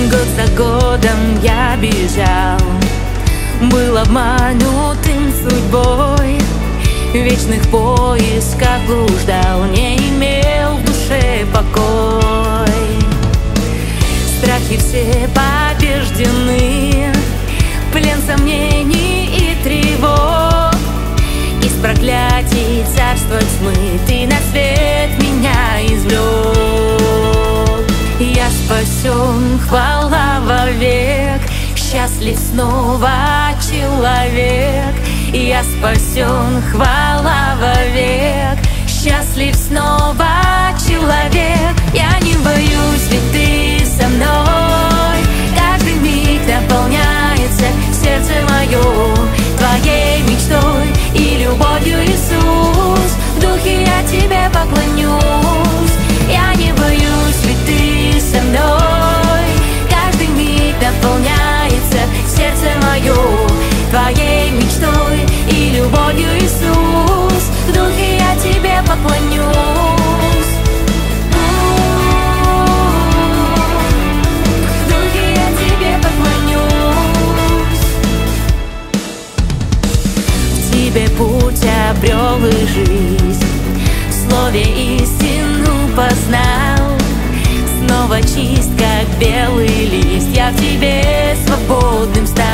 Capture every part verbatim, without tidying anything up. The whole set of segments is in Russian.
Год за годом я бежал, был обманутым судьбой, в вечных поисках блуждал, не имел в душе покой. Страхи все побеждены, плен сомнений и тревог. Из проклятий царства тьмы ты на свет меня извлек. Я спасен, хвала вовек, счастлив снова человек. Я спасен, хвала вовек, счастлив снова человек. Я не боюсь, ведь ты со мной. Каждый миг наполняется сердце мое твоей мечтой и любовью, Иисус. В духе я тебе поклонюсь. Я не боюсь, ведь ты со мной. Каждый миг наполняется сердце мое твоей мечтой и любовью, Иисус. В духе я тебе поклонюсь. В духе я тебе поклонюсь. В тебе путь обрел и жизнь, в слове истину познал. Снова чист, как белый лист, я в тебе свободным стал.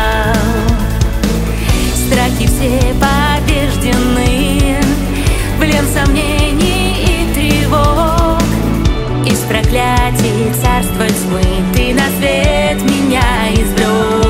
Страхи все побеждены, плен сомнений и тревог. Из проклятий царства тьмы ты на свет меня извлек.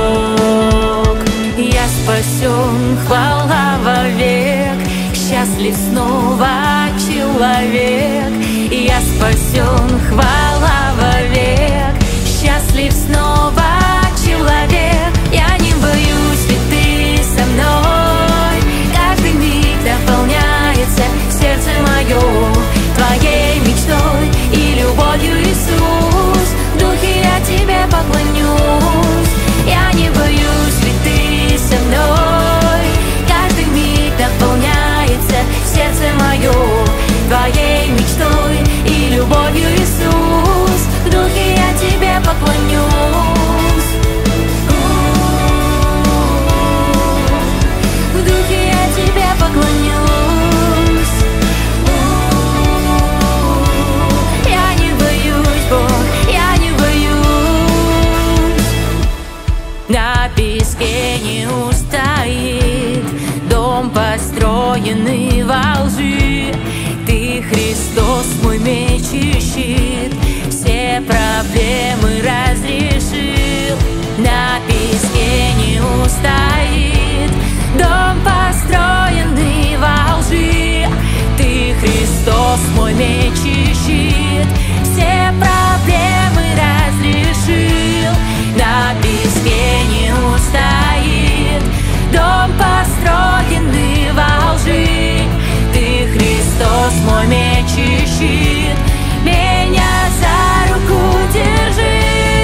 Я спасен, хвала вовек, счастлив снова человек. Я спасен, хвала вовек, счастлив снова человек. Я не боюсь, ведь ты со мной. Каждый миг наполняется сердце мое твоей мечтой и любовью, Иисус. В духе я тебе поклонюсь. Я не боюсь, ведь ты со мной. Каждый миг наполняется сердце мое твоей мечтой и любовью, Иисус. В духе я тебе поклонюсь. В духе я тебе поклонюсь. Я не боюсь, Бог, я не боюсь. На песке не устоит дом, построенный во лжи. Ты, Христос, мой меч и щит, все проблемы разрешил. На песке не устоит дом, построенный во лжи. Ты, Христос, мой меч и щит, все проблемы разрешил. На песке не устоит дом, построенный во лжи. Ты, Христос, мой меч и щит, меня за руку держи.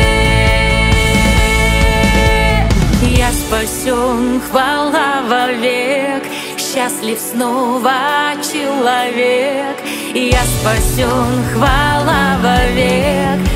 Я спасен, хвала вовек, счастлив снова человек. Я спасен, хвала вовек,